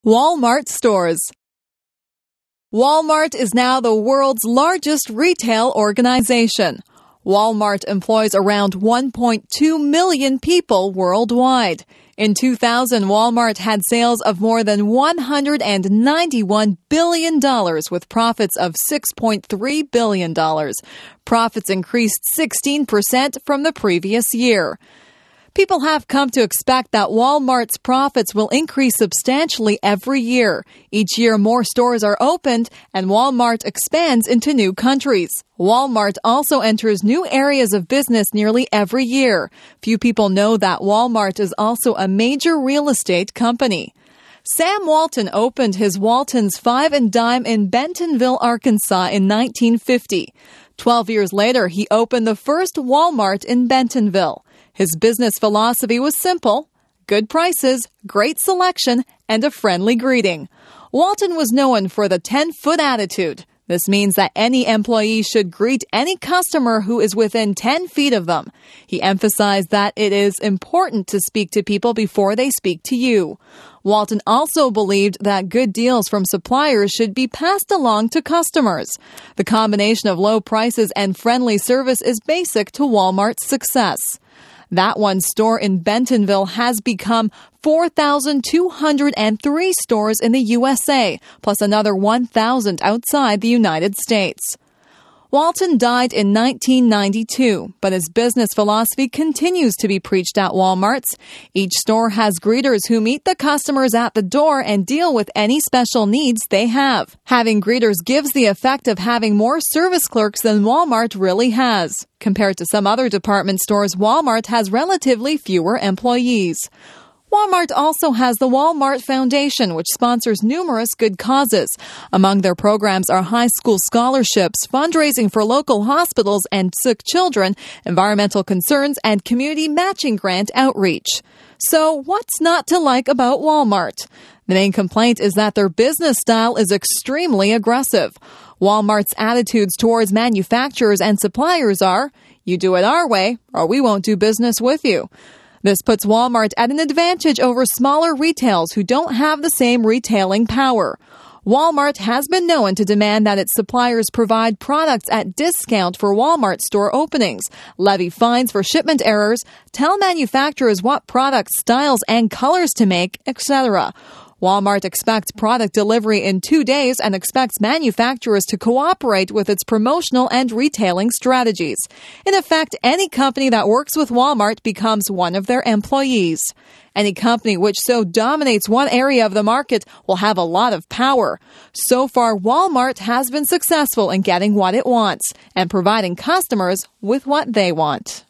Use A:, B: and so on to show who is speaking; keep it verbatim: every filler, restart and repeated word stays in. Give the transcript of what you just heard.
A: Walmart stores. Walmart is now the world's largest retail organization. Walmart employs around one point two million people worldwide. In two thousand, Walmart had sales of more than one hundred ninety-one billion dollars with profits of six point three billion dollars. Profits increased sixteen percent from the previous year. People have come to expect that Walmart's profits will increase substantially every year. Each year, more stores are opened, and Walmart expands into new countries. Walmart also enters new areas of business nearly every year. Few people know that Walmart is also a major real estate company. Sam Walton opened his Walton's Five and Dime in Bentonville, Arkansas in nineteen fifty. Twelve years later, he opened the first Walmart in Bentonville. His business philosophy was simple: good prices, great selection, and a friendly greeting. Walton was known for the ten-foot attitude. This means that any employee should greet any customer who is within ten feet of them. He emphasized that it is important to speak to people before they speak to you. Walton also believed that good deals from suppliers should be passed along to customers. The combination of low prices and friendly service is basic to Walmart's success. That one store in Bentonville has become four thousand two hundred three stores in the U S A, plus another one thousand outside the United States. Walton died in nineteen ninety-two, but his business philosophy continues to be preached at Walmart's. Each store has greeters who meet the customers at the door and deal with any special needs they have. Having greeters gives the effect of having more service clerks than Walmart really has. Compared to some other department stores, Walmart has relatively fewer employees. Walmart also has the Walmart Foundation, which sponsors numerous good causes. Among their programs are high school scholarships, fundraising for local hospitals and sick children, environmental concerns, and community matching grant outreach. So, what's not to like about Walmart? The main complaint is that their business style is extremely aggressive. Walmart's attitudes towards manufacturers and suppliers are, you do it our way, or we won't do business with you. This puts Walmart at an advantage over smaller retailers who don't have the same retailing power. Walmart has been known to demand that its suppliers provide products at discount for Walmart store openings, levy fines for shipment errors, tell manufacturers what products, styles, and colors to make, et cetera. Walmart expects product delivery in two days and expects manufacturers to cooperate with its promotional and retailing strategies. In effect, any company that works with Walmart becomes one of their employees. Any company which so dominates one area of the market will have a lot of power. So far, Walmart has been successful in getting what it wants and providing customers with what they want.